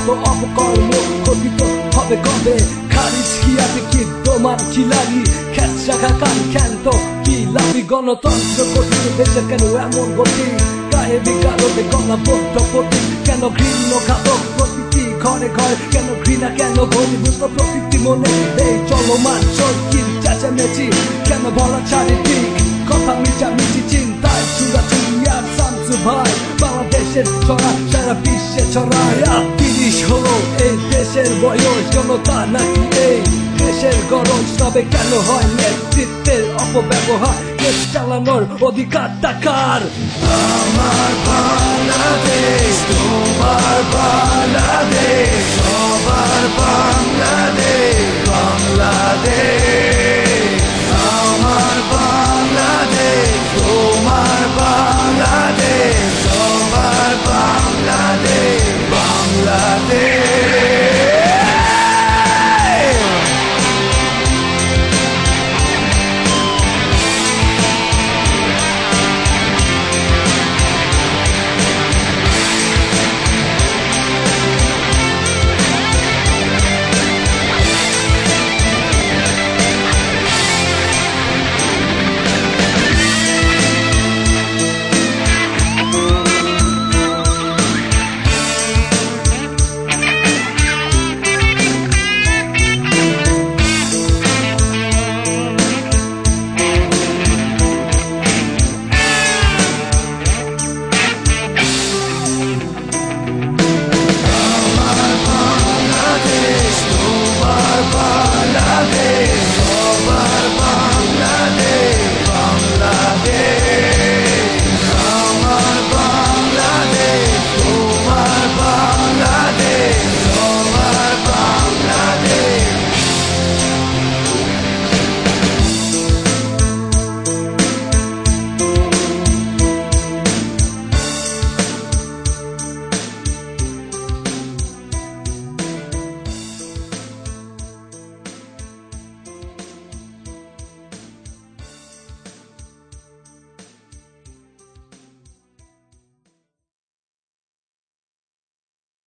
যত অপকর্ম কথিত হবে কবে খারিজ হিয়াতে কি তোমার কি লাগি খেচা খান খ্যান্ত কি লাভি গণতন্ত্র গঠিত দেশে কেন এমন গতি গায়ে বিকারতে গলা বদ্ধ প্রতি কেন ঘৃণ্য ঘাতক প্রতিটি ঘরে ঘরে কেন ঘৃণা কেন ঘনীভূত প্রতিটি মনে এই চলমান চরকির চেঁচামেচি কেন বলা চারিদিক কথা মিটামিটি চিন্তায় চুরাচুরি আর শামসু ভাই বাংলাদেশের ছড়া সারা বিশ্বে ছড়ায় ৩০ হলো এই দেশের বয়স জনতা নাকি এই দেশের গরজ তবে কেন হয় নেতৃত্বের অপব্যবহার দেশ চালানোর অধিকার টাকার আমার বাংলাদেশ তোমার বাংলাদেশ সবার বাংলাদেশ বাংলাদেশ